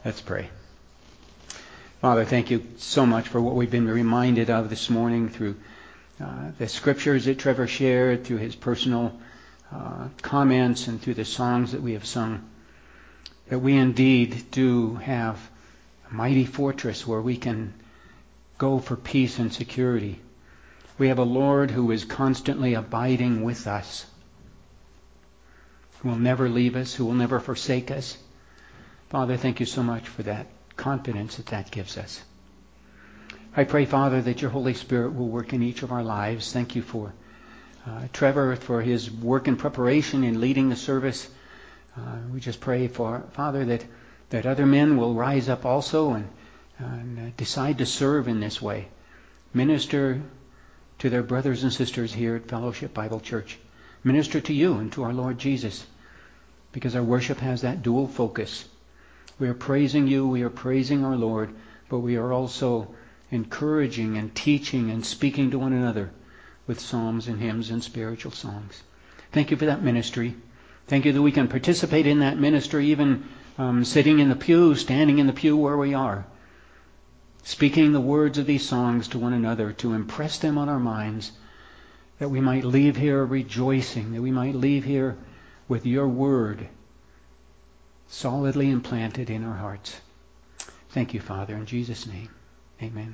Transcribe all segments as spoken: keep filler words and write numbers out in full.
Let's pray. Father, thank you so much for what we've been reminded of this morning through uh, the scriptures that Trevor shared, through his personal uh, comments, and through the songs that we have sung. That we indeed do have a mighty fortress where we can go for peace and security. We have a Lord who is constantly abiding with us, who will never leave us, who will never forsake us. Father, thank you so much for that confidence that that gives us. I pray, Father, that your Holy Spirit will work in each of our lives. Thank you for uh, Trevor, for his work in preparation in leading the service. Uh, we just pray for, Father, that, that other men will rise up also and, and uh, decide to serve in this way. Minister to their brothers and sisters here at Fellowship Bible Church. Minister to you and to our Lord Jesus, because our worship has that dual focus. We are praising you, we are praising our Lord, but we are also encouraging and teaching and speaking to one another with psalms and hymns and spiritual songs. Thank you for that ministry. Thank you that we can participate in that ministry, even um, sitting in the pew, standing in the pew where we are, speaking the words of these songs to one another to impress them on our minds, that we might leave here rejoicing, that we might leave here with your word solidly implanted in our hearts. Thank you, Father, in Jesus' name. Amen.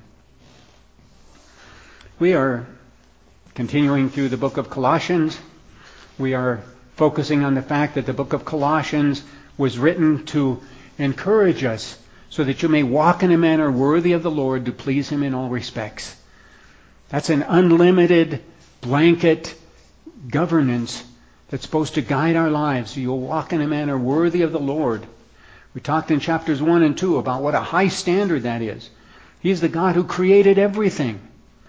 We are continuing through the book of Colossians. We are focusing on the fact that the book of Colossians was written to encourage us so that you may walk in a manner worthy of the Lord, to please him in all respects. That's an unlimited blanket governance that's supposed to guide our lives, so you'll walk in a manner worthy of the Lord. We talked in chapters one and two about what a high standard that is. He's the God who created everything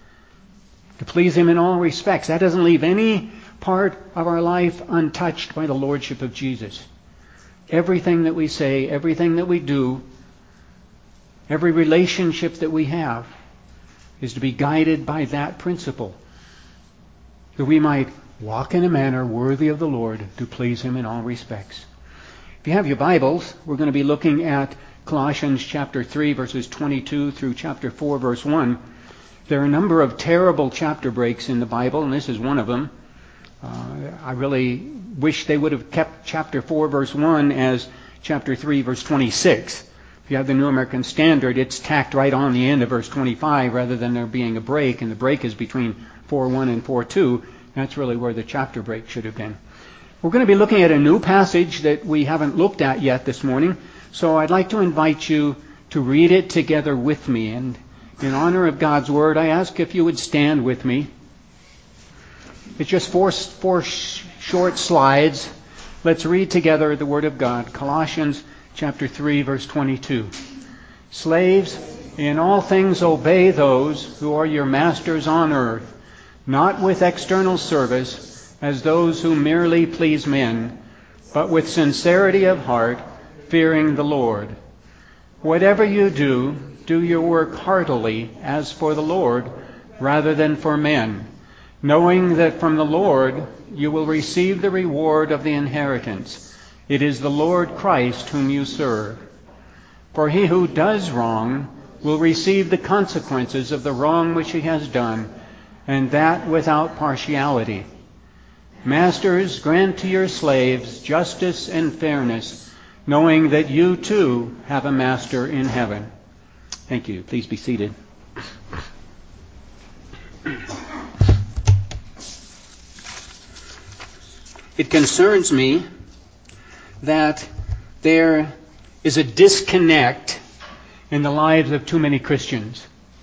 to please him in all respects. That doesn't leave any part of our life untouched by the lordship of Jesus. Everything that we say, everything that we do, every relationship that we have is to be guided by that principle, that we might walk in a manner worthy of the Lord, to please him in all respects. If you have your Bibles, we're going to be looking at Colossians chapter three, verses twenty-two through chapter four, verse one. There are a number of terrible chapter breaks in the Bible, and this is one of them. Uh, I really wish they would have kept chapter four, verse one as chapter three, verse twenty-six. If you have the New American Standard, it's tacked right on the end of verse twenty-five rather than there being a break, and the break is between four one and four two. That's really where the chapter break should have been. We're going to be looking at a new passage that we haven't looked at yet this morning, so I'd like to invite you to read it together with me. And in honor of God's Word, I ask if you would stand with me. It's just four, four sh- short slides. Let's read together the Word of God. Colossians chapter three, verse twenty-two. Slaves, in all things obey those who are your masters on earth, not with external service, as those who merely please men, but with sincerity of heart, fearing the Lord. Whatever you do, do your work heartily, as for the Lord, rather than for men, knowing that from the Lord you will receive the reward of the inheritance. It is the Lord Christ whom you serve. For he who does wrong will receive the consequences of the wrong which he has done, and that without partiality. Masters, grant to your slaves justice and fairness, knowing that you too have a master in heaven. Thank you. Please be seated. It concerns me that there is a disconnect in the lives of too many Christians.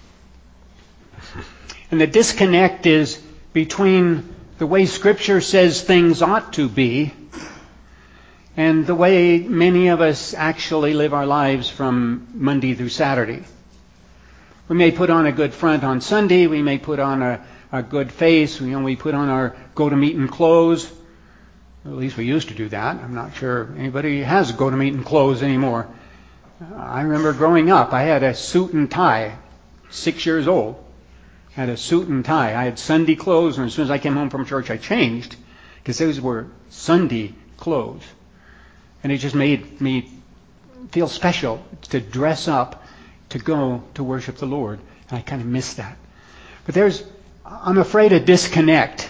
And the disconnect is between the way Scripture says things ought to be and the way many of us actually live our lives from Monday through Saturday. We may put on a good front on Sunday. We may put on a, a good face. We only put on our go-to-meeting clothes. At least we used to do that. I'm not sure anybody has go-to-meeting clothes anymore. I remember growing up, I had a suit and tie, six years old. Had a suit and tie. I had Sunday clothes, and as soon as I came home from church, I changed, because those were Sunday clothes. And it just made me feel special to dress up to go to worship the Lord. And I kind of miss that. But there's, I'm afraid, a disconnect.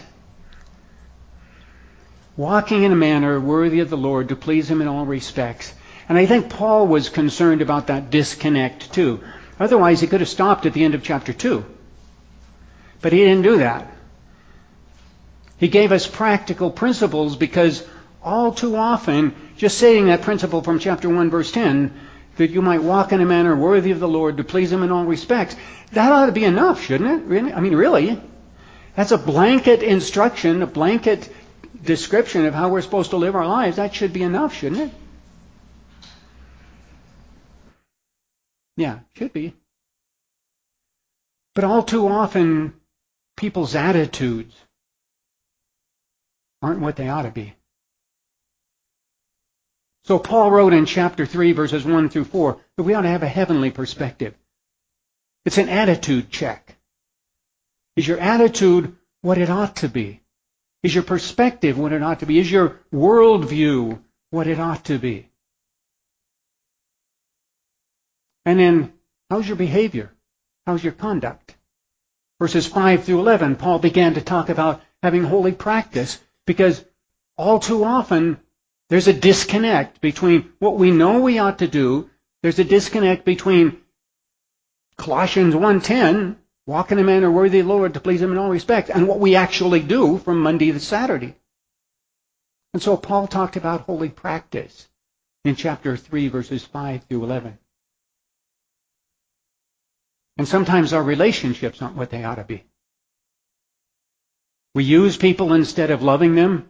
Walking in a manner worthy of the Lord to please Him in all respects. And I think Paul was concerned about that disconnect too. Otherwise, he could have stopped at the end of chapter two. But he didn't do that. He gave us practical principles because all too often, just saying that principle from chapter one, verse ten, that you might walk in a manner worthy of the Lord to please Him in all respects, that ought to be enough, shouldn't it? Really? I mean, really? That's a blanket instruction, a blanket description of how we're supposed to live our lives. That should be enough, shouldn't it? Yeah, should be. But all too often, people's attitudes aren't what they ought to be. So Paul wrote in chapter three, verses one through four, that we ought to have a heavenly perspective. It's an attitude check. Is your attitude what it ought to be? Is your perspective what it ought to be? Is your worldview what it ought to be? And then, how's your behavior? How's your conduct? Verses five through eleven, Paul began to talk about having holy practice, because all too often there's a disconnect between what we know we ought to do. There's a disconnect between Colossians one ten, walk in a manner worthy of the Lord to please Him in all respects, and what we actually do from Monday to Saturday. And so Paul talked about holy practice in chapter three, verses five through eleven. And sometimes our relationships aren't what they ought to be. We use people instead of loving them.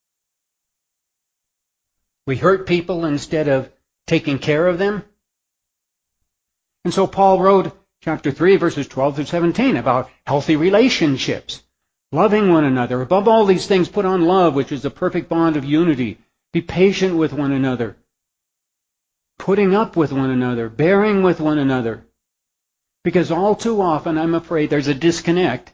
We hurt people instead of taking care of them. And so Paul wrote chapter three, verses twelve through seventeen about healthy relationships, loving one another. Above all these things, put on love, which is the perfect bond of unity. Be patient with one another, putting up with one another, bearing with one another. Because all too often, I'm afraid, there's a disconnect.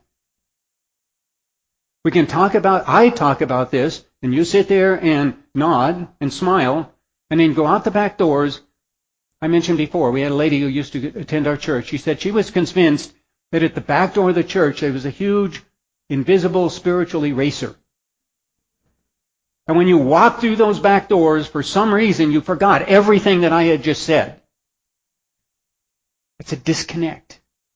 We can talk about, I talk about this, and you sit there and nod and smile, and then go out the back doors. I mentioned before, we had a lady who used to attend our church. She said she was convinced that at the back door of the church there was a huge, invisible spiritual eraser. And when you walked through those back doors, for some reason you forgot everything that I had just said. It's a disconnect.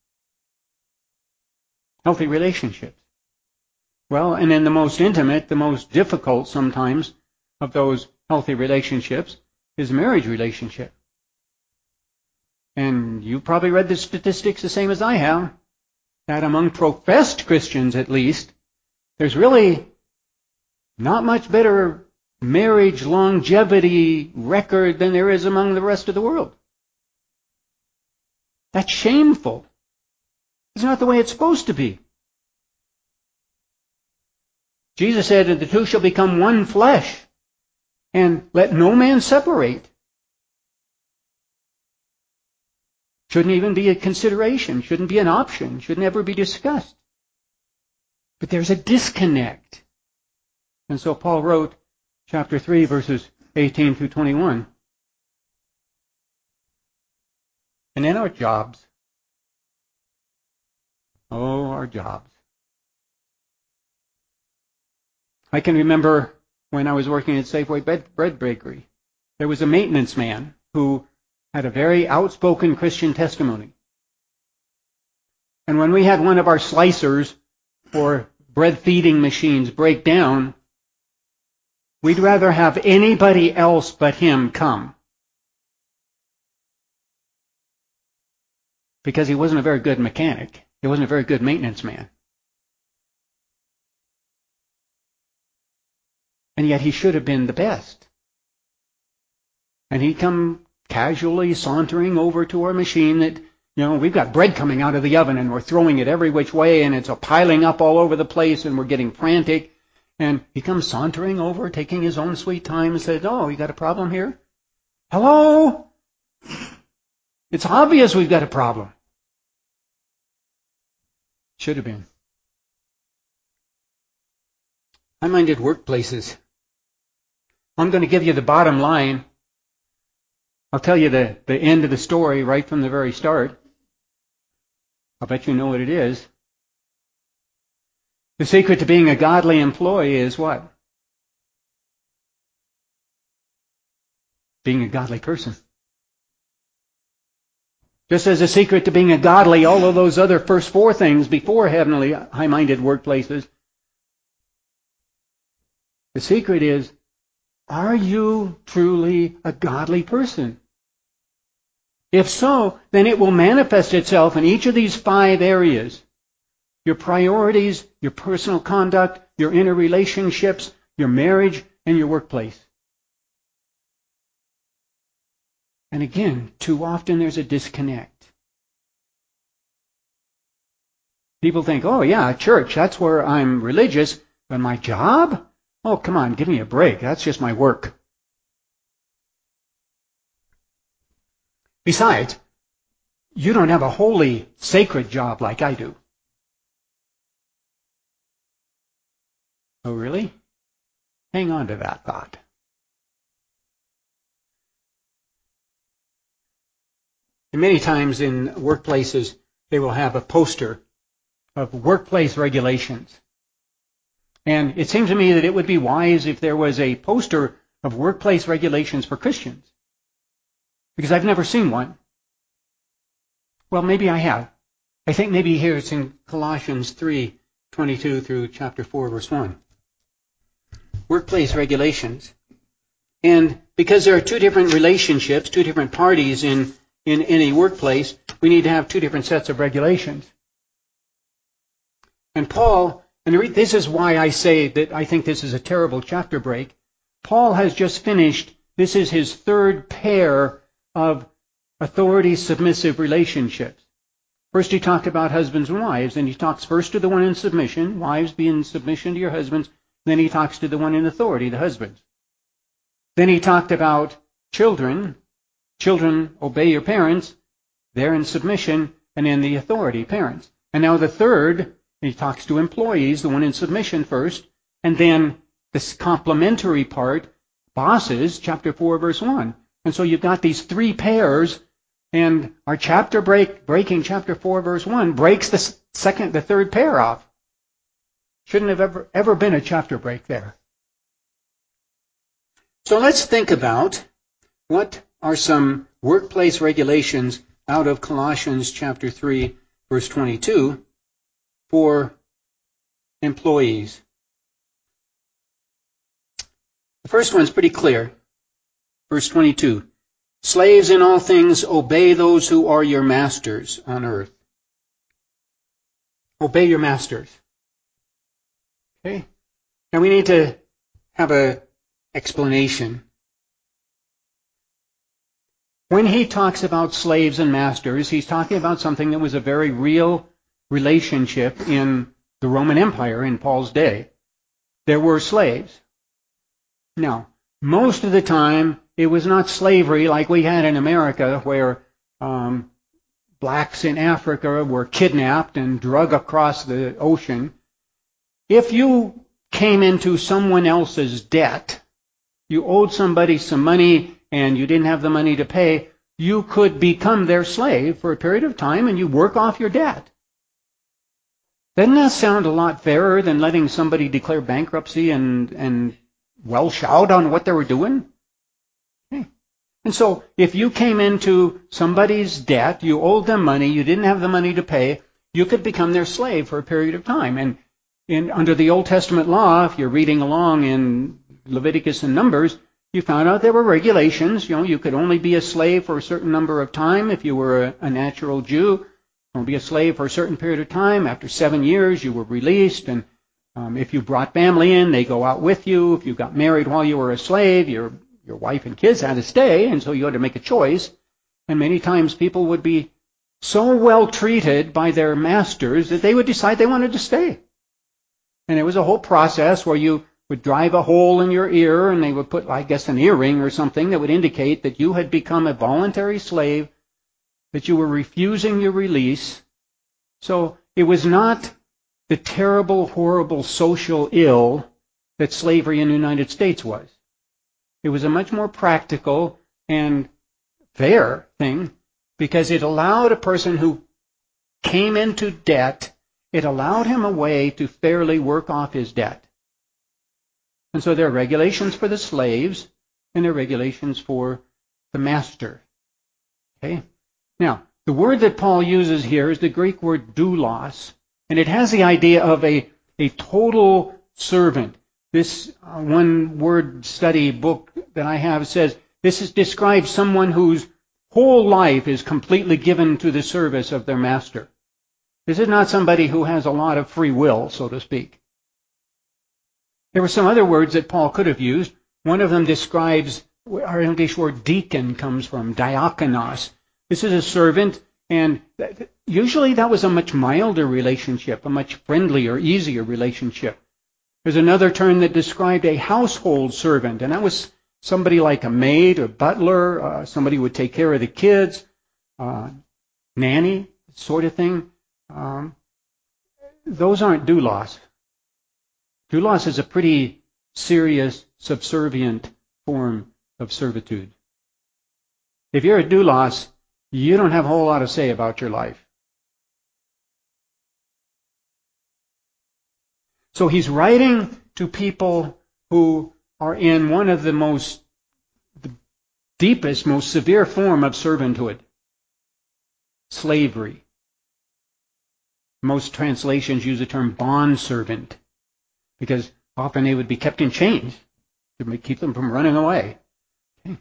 Healthy relationships. Well, and then the most intimate, the most difficult sometimes of those healthy relationships is a marriage relationship. And you've probably read the statistics the same as I have, that among professed Christians at least, there's really not much better marriage longevity record than there is among the rest of the world. That's shameful. It's not the way it's supposed to be. Jesus said that the two shall become one flesh, and let no man separate. Shouldn't even be a consideration, shouldn't be an option, shouldn't ever be discussed. But there's a disconnect. And so Paul wrote chapter three, verses eighteen through twenty-one. And then our jobs. Oh, our jobs. I can remember when I was working at Safeway Bread Bakery, there was a maintenance man who had a very outspoken Christian testimony. And when we had one of our slicers or bread feeding machines break down, we'd rather have anybody else but him come. Because he wasn't a very good mechanic. He wasn't a very good maintenance man. And yet he should have been the best. And he'd come casually sauntering over to our machine that, you know, we've got bread coming out of the oven and we're throwing it every which way and it's a piling up all over the place and we're getting frantic. And he comes sauntering over, taking his own sweet time and says, "Oh, you got a problem here? Hello? It's obvious we've got a problem." Should have been. I minded workplaces. I'm going to give you the bottom line I'll tell you the, the end of the story right from the very start. I'll bet you know what it is. The secret to being a godly employee is what? Being a godly person. Just as the secret to being a godly, all of those other first four things before heavenly, high-minded workplaces, the secret is, are you truly a godly person? If so, then it will manifest itself in each of these five areas. Your priorities, your personal conduct, your interrelationships, your marriage, and your workplace. And again, too often there's a disconnect. People think, oh yeah, church, that's where I'm religious, but my job? Oh, come on, give me a break. That's just my work. Besides, you don't have a holy, sacred job like I do. Oh, really? Hang on to that thought. And many times in workplaces, they will have a poster of workplace regulations. And it seems to me that it would be wise if there was a poster of workplace regulations for Christians. Because I've never seen one. Well, maybe I have. I think maybe here it's in Colossians three twenty-two through chapter four, verse one. Workplace regulations. And because there are two different relationships, two different parties in, in any workplace, we need to have two different sets of regulations. And Paul, and this is why I say that I think this is a terrible chapter break. Paul has just finished, this is his third pair of authority-submissive relationships. First he talked about husbands and wives, and he talks first to the one in submission, wives be in submission to your husbands, then he talks to the one in authority, the husbands. Then he talked about children, children obey your parents, they're in submission, and in the authority, parents. And now the third, he talks to employees, the one in submission first, and then this complementary part, bosses, chapter four, verse one. And so you've got these three pairs, and our chapter break, breaking chapter four, verse one, breaks the second, the third pair off. Shouldn't have ever, ever been a chapter break there. So let's think about what are some workplace regulations out of Colossians chapter three, verse twenty-two for employees. The first one's pretty clear. Verse twenty-two. Slaves in all things obey those who are your masters on earth. Obey your masters. Okay? Now we need to have an explanation. When he talks about slaves and masters, he's talking about something that was a very real relationship in the Roman Empire in Paul's day. There were slaves. Now, most of the time, it was not slavery like we had in America, where um, blacks in Africa were kidnapped and drug across the ocean. If you came into someone else's debt, you owed somebody some money and you didn't have the money to pay, you could become their slave for a period of time and you work off your debt. Doesn't that sound a lot fairer than letting somebody declare bankruptcy and, and welsh out on what they were doing? Okay. And so if you came into somebody's debt, you owed them money, you didn't have the money to pay, you could become their slave for a period of time. And in, under the Old Testament law, if you're reading along in Leviticus and Numbers, you found out there were regulations. You know, you could only be a slave for a certain number of time if you were a, a natural Jew. You be a slave for a certain period of time. After seven years, you were released. And um, if you brought family in, they go out with you. If you got married while you were a slave, your your wife and kids had to stay, and so you had to make a choice. And many times people would be so well treated by their masters that they would decide they wanted to stay. And it was a whole process where you would drive a hole in your ear, and they would put, I guess, an earring or something that would indicate that you had become a voluntary slave, that you were refusing your release. So it was not the terrible, horrible social ill that slavery in the United States was. It was a much more practical and fair thing because it allowed a person who came into debt, it allowed him a way to fairly work off his debt. And so there are regulations for the slaves and there are regulations for the master. Okay? Now, the word that Paul uses here is the Greek word doulos, and it has the idea of a, a total servant. This uh, one-word study book that I have says this is, describes someone whose whole life is completely given to the service of their master. This is not somebody who has a lot of free will, so to speak. There were some other words that Paul could have used. One of them describes, our English word deacon comes from, diakonos. This is a servant, and usually that was a much milder relationship, a much friendlier, easier relationship. There's another term that described a household servant, and that was somebody like a maid or butler, uh, somebody who would take care of the kids, uh, nanny, sort of thing. Um, those aren't doulos. Doulos is a pretty serious, subservient form of servitude. If you're a doulos, you don't have a whole lot to say about your life. So he's writing to people who are in one of the most, the deepest, most severe form of servanthood. Slavery. Most translations use the term bondservant because often they would be kept in chains to keep them from running away. Okay.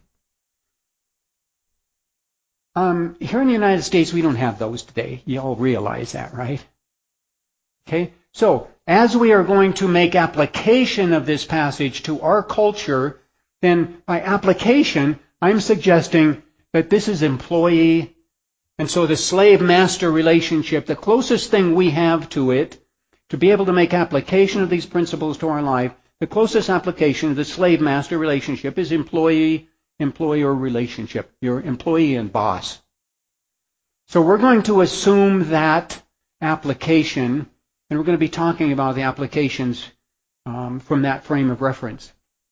Um, here in the United States, we don't have those today. You all realize that, right? Okay. So, as we are going to make application of this passage to our culture, then by application, I'm suggesting that this is employee, and so the slave-master relationship, the closest thing we have to it, to be able to make application of these principles to our life, the closest application of the slave-master relationship is employee-employer relationship, your employee and boss. So we're going to assume that application, and we're going to be talking about the applications um, from that frame of reference.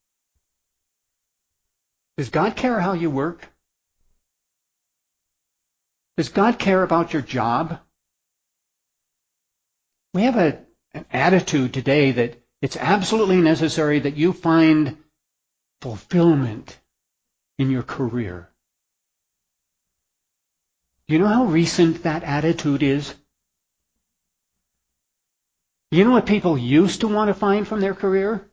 Does God care how you work? Does God care about your job? We have a, an attitude today that it's absolutely necessary that you find fulfillment in your career. Do you know how recent that attitude is? You know what people used to want to find from their career?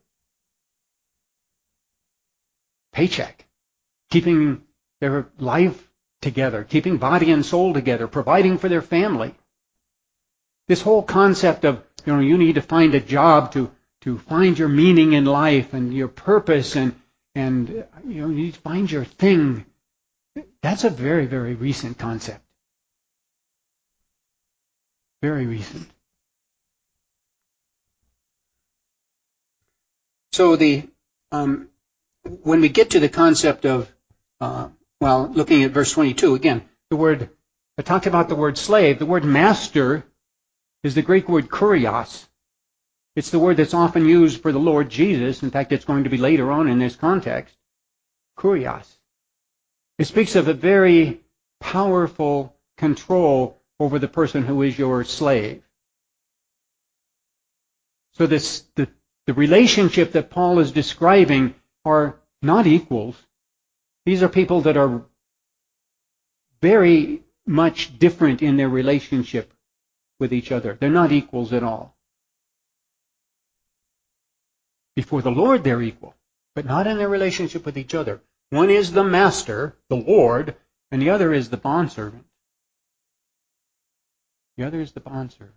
Paycheck. Keeping their life together, keeping body and soul together, providing for their family. This whole concept of, you know, you need to find a job to, to find your meaning in life and your purpose and, and, you know, you need to find your thing. That's a very, very recent concept. Very recent. So the, um, when we get to the concept of, uh, well, looking at verse twenty-two, again, the word, I talked about the word slave. The word master is the Greek word kurios. It's the word that's often used for the Lord Jesus. In fact, it's going to be later on in this context. Kurios. It speaks of a very powerful control over the person who is your slave. So this, the, the relationship that Paul is describing are not equals. These are people that are very much different in their relationship with each other. They're not equals at all. Before the Lord, they're equal, but not in their relationship with each other. One is the master, the Lord, and the other is the bondservant. The other is the bondservant.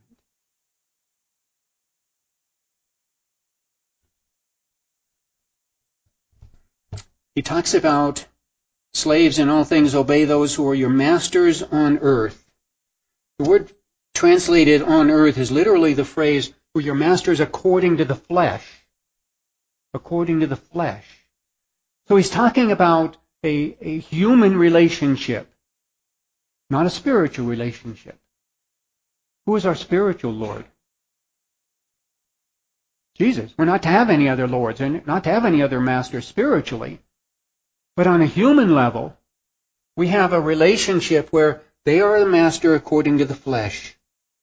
He talks about slaves in all things obey those who are your masters on earth. The word translated on earth is literally the phrase, who are your masters according to the flesh. According to the flesh. So he's talking about a, a human relationship, not a spiritual relationship. Who is our spiritual Lord? Jesus. We're not to have any other lords and not to have any other masters spiritually. But on a human level, we have a relationship where they are the master according to the flesh.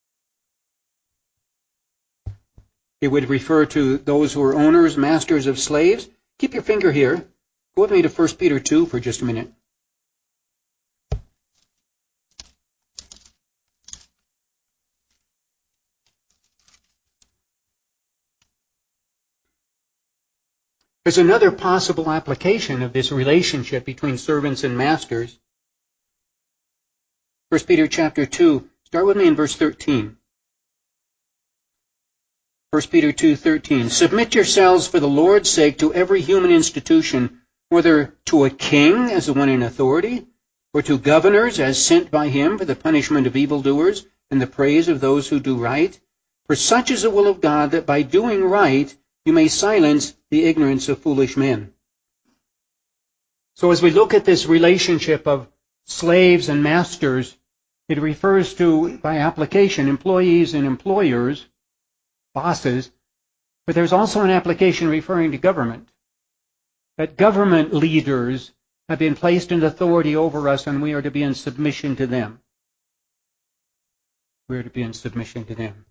It would refer to those who are owners, masters of slaves. Keep your finger here. Go with me to First Peter two for just a minute. There's another possible application of this relationship between servants and masters. First Peter chapter two, start with me in verse thirteen. First Peter two thirteen. Submit yourselves for the Lord's sake to every human institution, whether to a king as the one in authority, or to governors as sent by him for the punishment of evildoers and the praise of those who do right. For such is the will of God, that by doing right you may silence the ignorance of foolish men. So as we look at this relationship of slaves and masters, it refers to, by application, employees and employers, bosses, but there's also an application referring to government. That government leaders have been placed in authority over us, and we are to be in submission to them. We are to be in submission to them.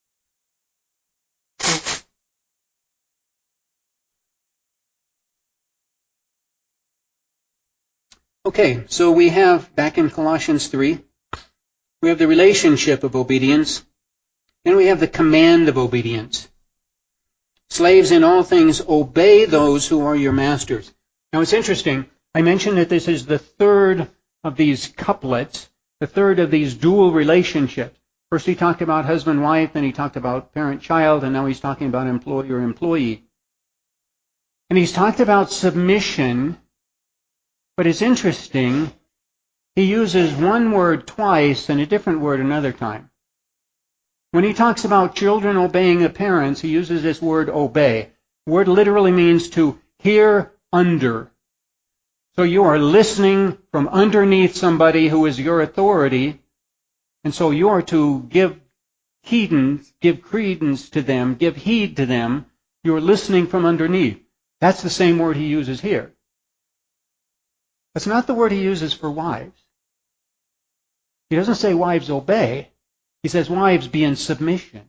Okay, so we have, back in Colossians three, we have the relationship of obedience, and we have the command of obedience. Slaves, in all things, obey those who are your masters. Now it's interesting, I mentioned that this is the third of these couplets, the third of these dual relationships. First he talked about husband-wife, then he talked about parent-child, and now he's talking about employer-employee. And he's talked about submission, but it's interesting, he uses one word twice and a different word another time. When he talks about children obeying their parents, he uses this word obey. The word literally means to hear under. So you are listening from underneath somebody who is your authority, and so you are to give heedance, give credence to them, give heed to them. You are listening from underneath. That's the same word he uses here. That's not the word he uses for wives. He doesn't say wives obey. He says wives be in submission.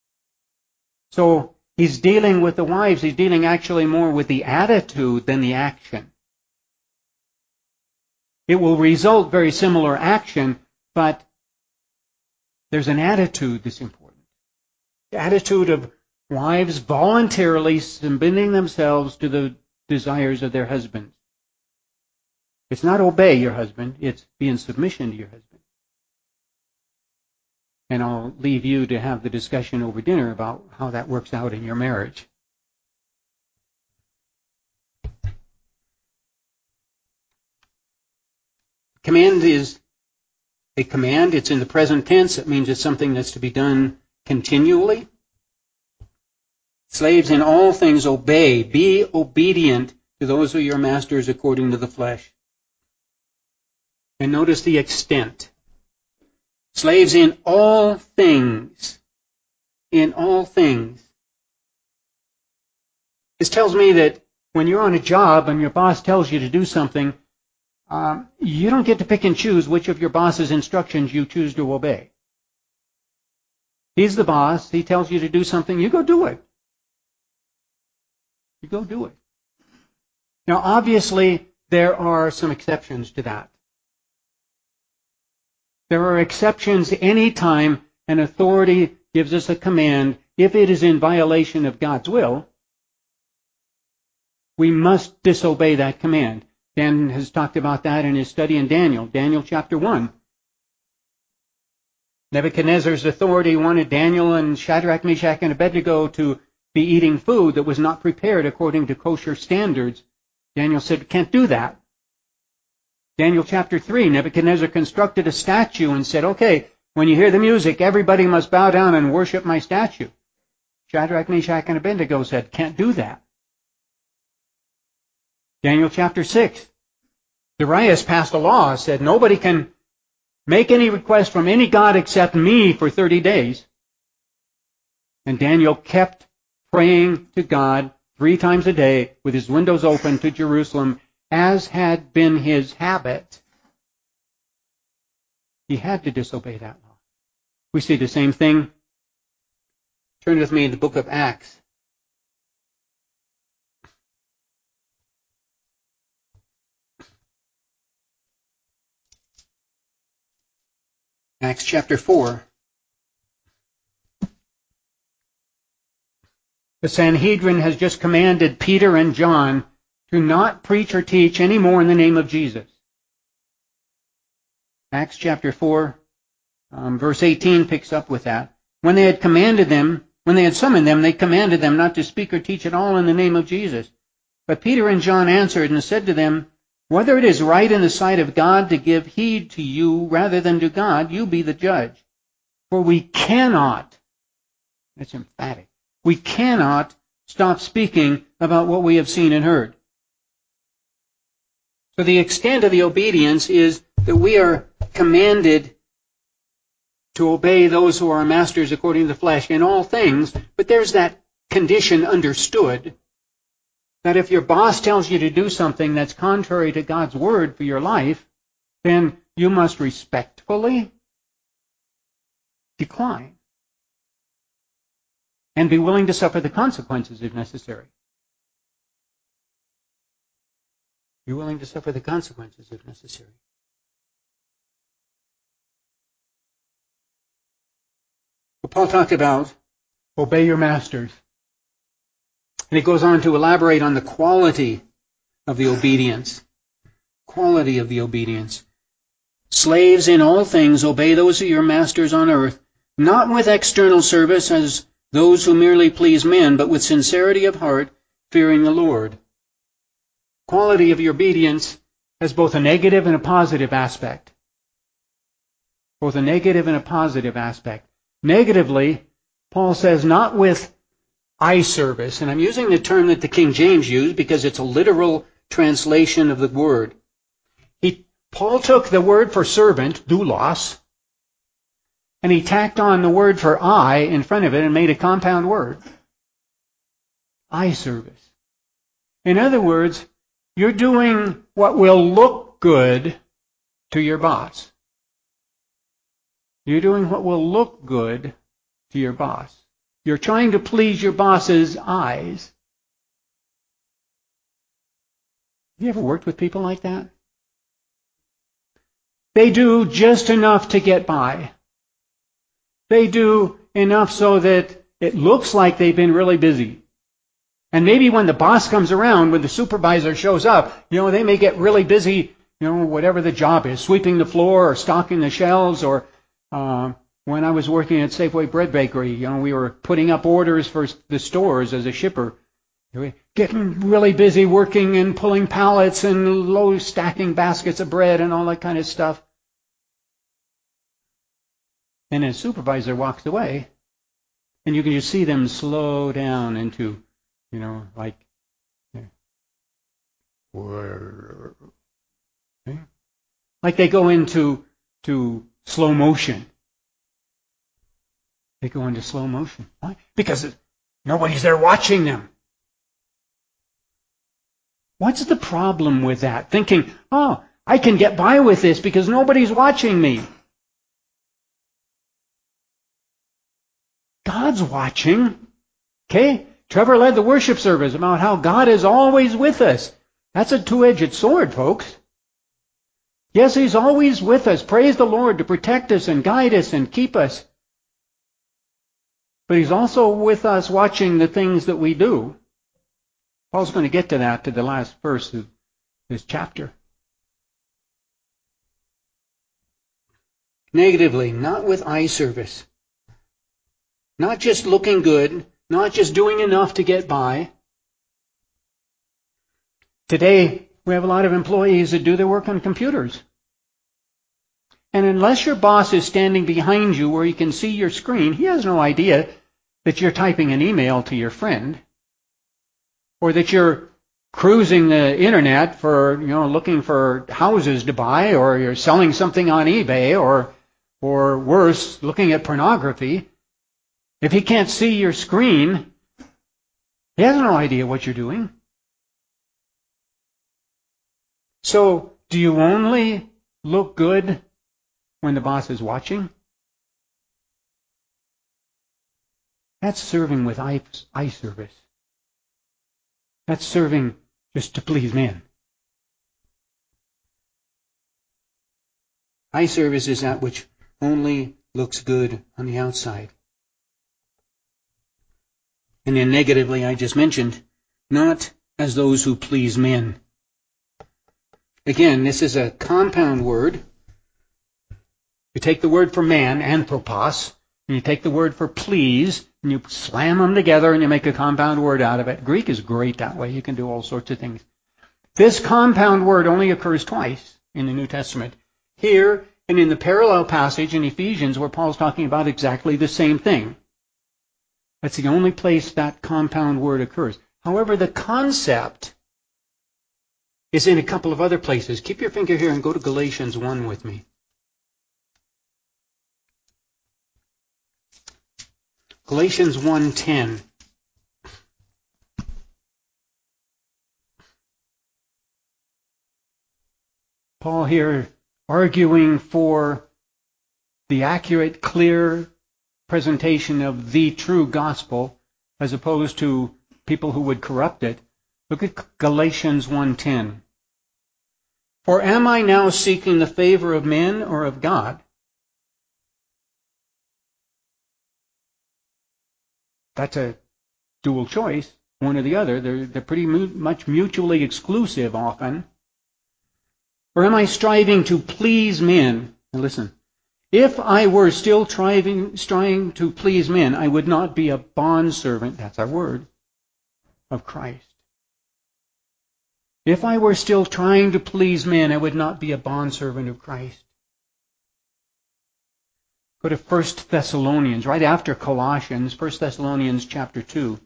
So he's dealing with the wives. He's dealing actually more with the attitude than the action. It will result very similar action, but there's an attitude that's important. The attitude of wives voluntarily submitting themselves to the desires of their husbands. It's not obey your husband, it's be in submission to your husband. And I'll leave you to have the discussion over dinner about how that works out in your marriage. Command is a command. It's in the present tense. It means it's something that's to be done continually. Slaves, in all things obey. Be obedient to those who are your masters according to the flesh. And notice the extent. Slaves, in all things. In all things. This tells me that when you're on a job and your boss tells you to do something, um, you don't get to pick and choose which of your boss's instructions you choose to obey. He's the boss. He tells you to do something. You go do it. You go do it. Now, obviously, there are some exceptions to that. There are exceptions any time an authority gives us a command. If it is in violation of God's will, we must disobey that command. Dan has talked about that in his study in Daniel, Daniel chapter one. Nebuchadnezzar's authority wanted Daniel and Shadrach, Meshach, and Abednego to be eating food that was not prepared according to kosher standards. Daniel said, can't do that. Daniel chapter three, Nebuchadnezzar constructed a statue and said, okay, when you hear the music, everybody must bow down and worship my statue. Shadrach, Meshach, and Abednego said, can't do that. Daniel chapter six, Darius passed a law, said nobody can make any request from any god except me for thirty days. And Daniel kept praying to God three times a day with his windows open to Jerusalem, as had been his habit He had to disobey that law. We see the same thing. Turn with me in the book of Acts. Acts chapter four. The Sanhedrin has just commanded Peter and John to not preach or teach any more in the name of Jesus. Acts chapter four, um, verse eighteen picks up with that. When they had commanded them, when they had summoned them, they commanded them not to speak or teach at all in the name of Jesus. But Peter and John answered and said to them, whether it is right in the sight of God to give heed to you rather than to God, you be the judge. For we cannot, that's emphatic, we cannot stop speaking about what we have seen and heard. So the extent of the obedience is that we are commanded to obey those who are our masters according to the flesh in all things, but there's that condition understood that if your boss tells you to do something that's contrary to God's word for your life, then you must respectfully decline and be willing to suffer the consequences if necessary. Be willing to suffer the consequences if necessary. Well, Paul talked about obey your masters. And he goes on to elaborate on the quality of the obedience. Quality of the obedience. Slaves, in all things, obey those of your masters on earth, not with external service as those who merely please men, but with sincerity of heart, fearing the Lord. Quality of your obedience has both a negative and a positive aspect. Both a negative and a positive aspect. Negatively, Paul says, not with eye service, and I'm using the term that the King James used because it's a literal translation of the word. He, Paul took the word for servant, doulos, and he tacked on the word for eye in front of it and made a compound word. Eye service. In other words, you're doing what will look good to your boss. You're doing what will look good to your boss. You're trying to please your boss's eyes. Have you ever worked with people like that? They do just enough to get by. They do enough so that it looks like they've been really busy. And maybe when the boss comes around, when the supervisor shows up, you know, they may get really busy, you know, whatever the job is, sweeping the floor or stocking the shelves or uh, when I was working at Safeway Bread Bakery, you know, we were putting up orders for the stores as a shipper. Getting really busy working and pulling pallets and low stacking baskets of bread and all that kind of stuff. And then a supervisor walks away, and you can just see them slow down into, you know, like, like they go into to slow motion. They go into slow motion. Why? Because nobody's there watching them. What's the problem with that? Thinking, oh, I can get by with this because nobody's watching me. God's watching. Okay? Trevor led the worship service about how God is always with us. That's a two-edged sword, folks. Yes, He's always with us. Praise the Lord to protect us and guide us and keep us. But He's also with us watching the things that we do. Paul's going to get to that to the last verse of this chapter. Negatively, not with eye service. Not just looking good, not just doing enough to get by. Today, we have a lot of employees that do their work on computers. And unless your boss is standing behind you where he can see your screen, he has no idea that you're typing an email to your friend, or that you're cruising the internet for, you know, looking for houses to buy, or you're selling something on eBay, or, or worse, looking at pornography. If he can't see your screen, he has no idea what you're doing. So, do you only look good when the boss is watching? That's serving with eye, eye service. That's serving just to please men. Eye service is that which only looks good on the outside. And then negatively, I just mentioned, not as those who please men. Again, this is a compound word. You take the word for man, anthropos, and you take the word for please, and you slam them together and you make a compound word out of it. Greek is great that way. You can do all sorts of things. This compound word only occurs twice in the New Testament. Here and in the parallel passage in Ephesians where Paul's talking about exactly the same thing. That's the only place that compound word occurs. However, the concept is in a couple of other places. Keep your finger here and go to Galatians one with me. Galatians one ten. Paul here arguing for the accurate, clear presentation of the true gospel as opposed to people who would corrupt it. Look at Galatians one ten. For am I now seeking the favor of men or of God? That's a dual choice, one or the other. They're, they're pretty mu- much mutually exclusive often. Or am I striving to please men? Now listen, if I were still striving, striving to please men, I would not be a bondservant, that's our word, of Christ. If I were still trying to please men, I would not be a bondservant of Christ. Go to First Thessalonians, right after Colossians, First Thessalonians chapter two.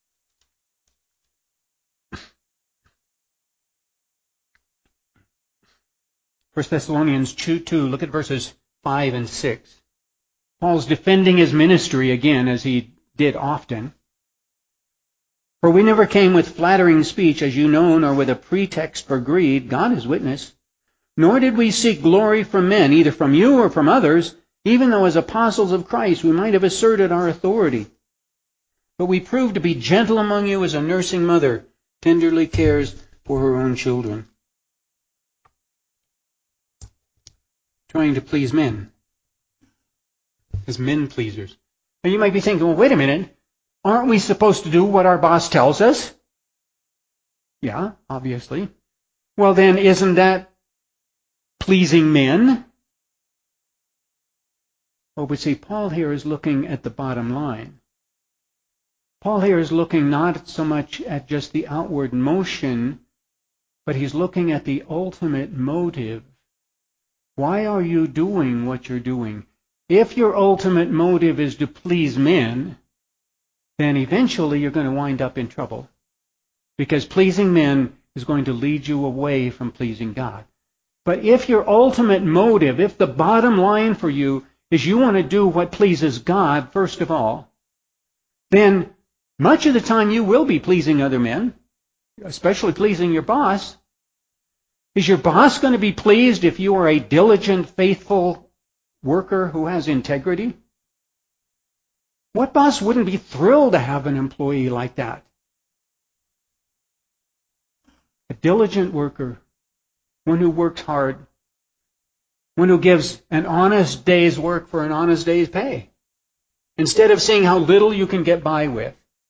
First Thessalonians two, look at verses five and six. Paul's defending his ministry again, as he did often. For we never came with flattering speech, as you know, nor with a pretext for greed, God is witness. Nor did we seek glory from men, either from you or from others, even though as apostles of Christ we might have asserted our authority. But we proved to be gentle among you as a nursing mother tenderly cares for her own children. Trying to please men as men pleasers. And you might be thinking, well, wait a minute. Aren't we supposed to do what our boss tells us? Yeah, obviously. Well, then, isn't that pleasing men? Oh, but see, Paul here is looking at the bottom line. Paul here is looking not so much at just the outward motion, but he's looking at the ultimate motive. Why are you doing what you're doing? If your ultimate motive is to please men, then eventually you're going to wind up in trouble. Because pleasing men is going to lead you away from pleasing God. But if your ultimate motive, if the bottom line for you is you want to do what pleases God, first of all, then much of the time you will be pleasing other men, especially pleasing your boss. Is your boss going to be pleased if you are a diligent, faithful worker who has integrity? What boss wouldn't be thrilled to have an employee like that? A diligent worker, one who works hard, one who gives an honest day's work for an honest day's pay, instead of seeing how little you can get by with.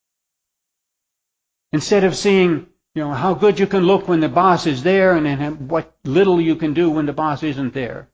Instead of seeing, you know, how good you can look when the boss is there and then what little you can do when the boss isn't there.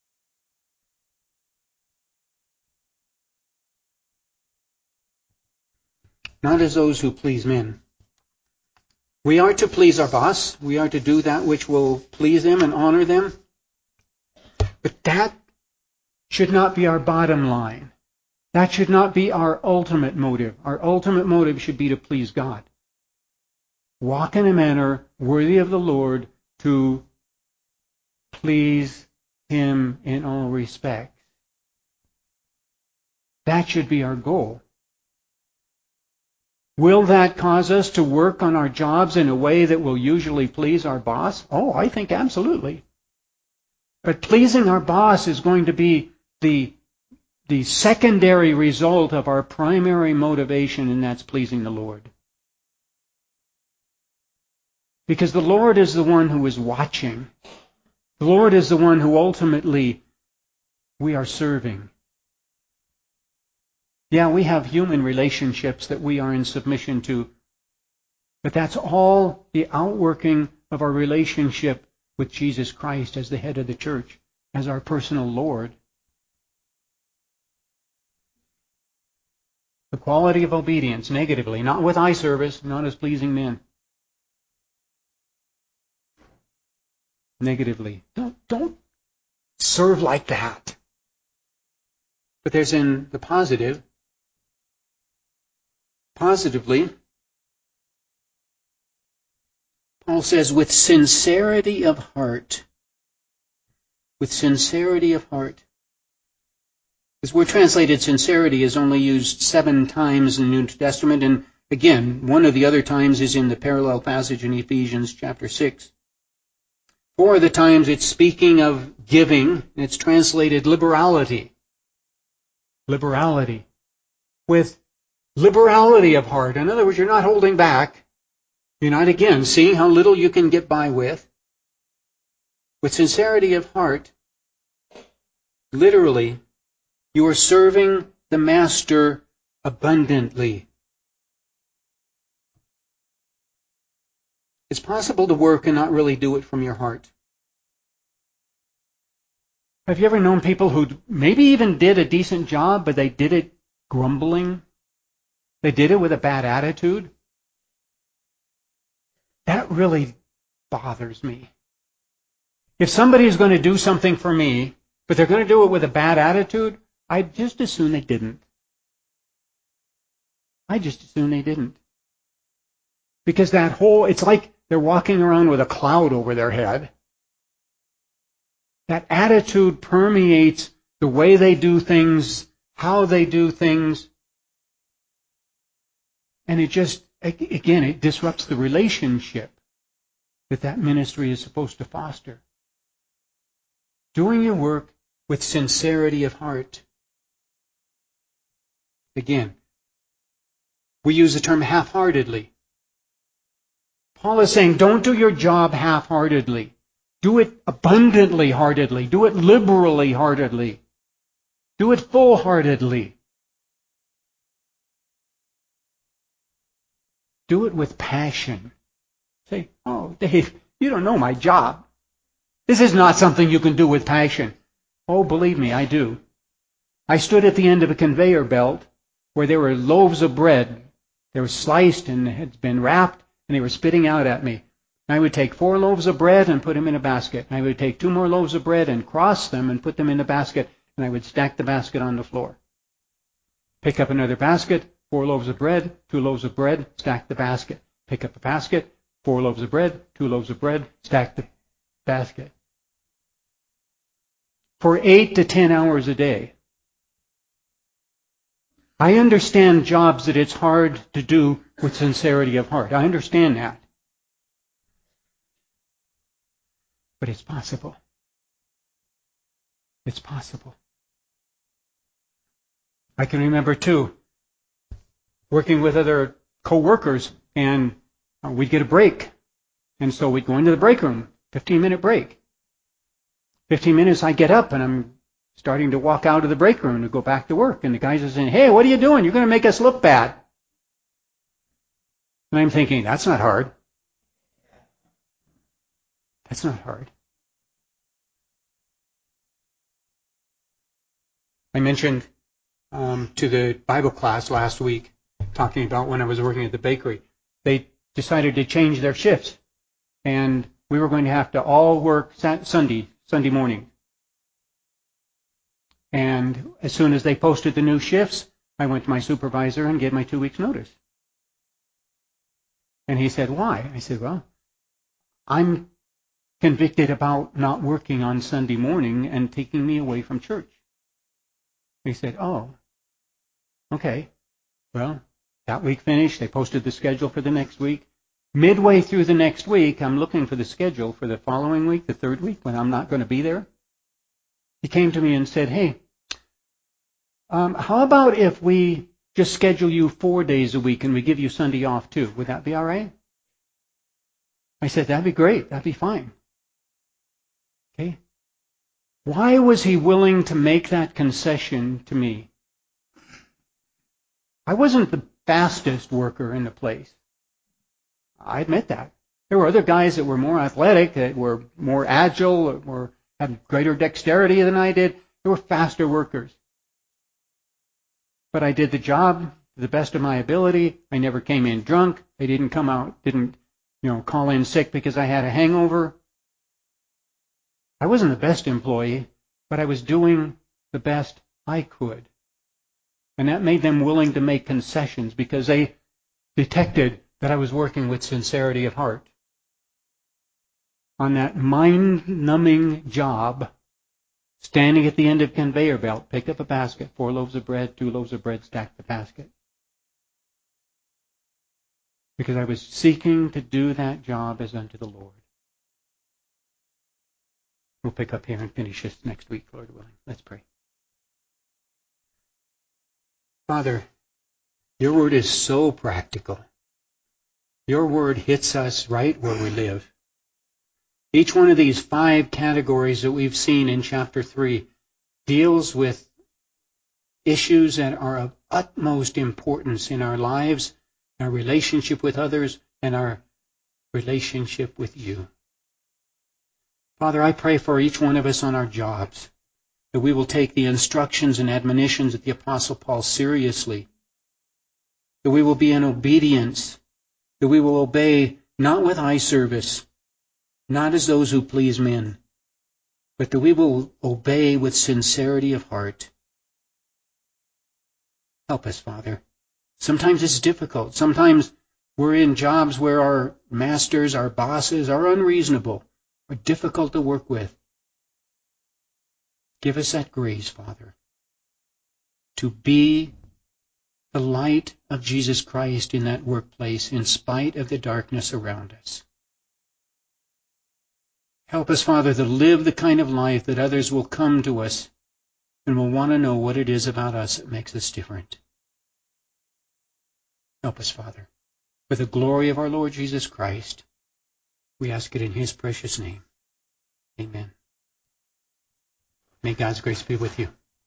Not as those who please men. We are to please our boss. We are to do that which will please them and honor them. But that should not be our bottom line. That should not be our ultimate motive. Our ultimate motive should be to please God. Walk in a manner worthy of the Lord to please Him in all respects. That should be our goal. Will that cause us to work on our jobs in a way that will usually please our boss? Oh, I think absolutely. But pleasing our boss is going to be the, the secondary result of our primary motivation, and that's pleasing the Lord. Because the Lord is the one who is watching. The Lord is the one who ultimately we are serving. Yeah, we have human relationships that we are in submission to, but that's all the outworking of our relationship with Jesus Christ as the head of the church, as our personal Lord. The quality of obedience, negatively, not with eye service, not as pleasing men. Negatively. Don't, don't serve like that. But there's in the positive. Positively, Paul says, with sincerity of heart. With sincerity of heart. This word translated sincerity is only used seven times in the New Testament, and again, one of the other times is in the parallel passage in Ephesians chapter six. Four of the times it's speaking of giving, and it's translated liberality. Liberality. With liberality of heart. In other words, you're not holding back. You're not, again, seeing how little you can get by with. With sincerity of heart, literally, you are serving the Master abundantly. It's possible to work and not really do it from your heart. Have you ever known people who maybe even did a decent job, but they did it grumbling? They did it with a bad attitude? That really bothers me. If somebody is going to do something for me, but they're going to do it with a bad attitude, I'd just as soon they didn't. I'd just as soon they didn't. Because that whole, it's like they're walking around with a cloud over their head. That attitude permeates the way they do things, how they do things. And it just, again, it disrupts the relationship that that ministry is supposed to foster. Doing your work with sincerity of heart. Again, we use the term half-heartedly. Paul is saying, don't do your job half-heartedly. Do it abundantly heartedly. Do it liberally heartedly. Do it full-heartedly. Do it with passion. Say, oh, Dave, you don't know my job. This is not something you can do with passion. Oh, believe me, I do. I stood at the end of a conveyor belt where there were loaves of bread. They were sliced and had been wrapped, and they were spitting out at me. I would take four loaves of bread and put them in a basket. I would take two more loaves of bread and cross them and put them in the basket, and I would stack the basket on the floor. Pick up another basket, four loaves of bread, two loaves of bread, stack the basket. Pick up a basket, four loaves of bread, two loaves of bread, stack the basket. For eight to ten hours a day. I understand jobs that it's hard to do with sincerity of heart. I understand that. But it's possible. It's possible. I can remember, too, working with other co-workers, and we'd get a break. And so we'd go into the break room, fifteen-minute break. fifteen minutes, I get up, and I'm starting to walk out of the break room to go back to work. And the guys are saying, hey, what are you doing? You're going to make us look bad. And I'm thinking, that's not hard. That's not hard. I mentioned um, to the Bible class last week, talking about when I was working at the bakery, they decided to change their shifts. And we were going to have to all work Sunday, Sunday morning. And as soon as they posted the new shifts, I went to my supervisor and gave my two weeks' notice. And he said, why? I said, well, I'm convicted about not working on Sunday morning and taking me away from church. He said, oh, okay. Well, that week finished. They posted the schedule for the next week. Midway through the next week, I'm looking for the schedule for the following week, the third week, when I'm not going to be there. He came to me and said, hey, um, how about if we just schedule you four days a week and we give you Sunday off too? Would that be all right? I said, that'd be great. That'd be fine. Okay. Why was he willing to make that concession to me? I wasn't the fastest worker in the place. I admit that. There were other guys that were more athletic, that were more agile, or had greater dexterity than I did. They were faster workers. But I did the job to the best of my ability. I never came in drunk. I didn't come out, didn't, you know, call in sick because I had a hangover. I wasn't the best employee, but I was doing the best I could. And that made them willing to make concessions because they detected that I was working with sincerity of heart. On that mind-numbing job, standing at the end of conveyor belt, pick up a basket, four loaves of bread, two loaves of bread, stack the basket. Because I was seeking to do that job as unto the Lord. We'll pick up here and finish this next week, Lord willing. Let's pray. Father, your word is so practical. Your word hits us right where we live. Each one of these five categories that we've seen in chapter three deals with issues that are of utmost importance in our lives, our relationship with others, and our relationship with you. Father, I pray for each one of us on our jobs, that we will take the instructions and admonitions of the Apostle Paul seriously, that we will be in obedience, that we will obey not with eye service, not as those who please men, but that we will obey with sincerity of heart. Help us, Father. Sometimes it's difficult. Sometimes we're in jobs where our masters, our bosses are unreasonable, are difficult to work with. Give us that grace, Father, to be the light of Jesus Christ in that workplace in spite of the darkness around us. Help us, Father, to live the kind of life that others will come to us and will want to know what it is about us that makes us different. Help us, Father. For the glory of our Lord Jesus Christ, we ask it in his precious name. Amen. May God's grace be with you.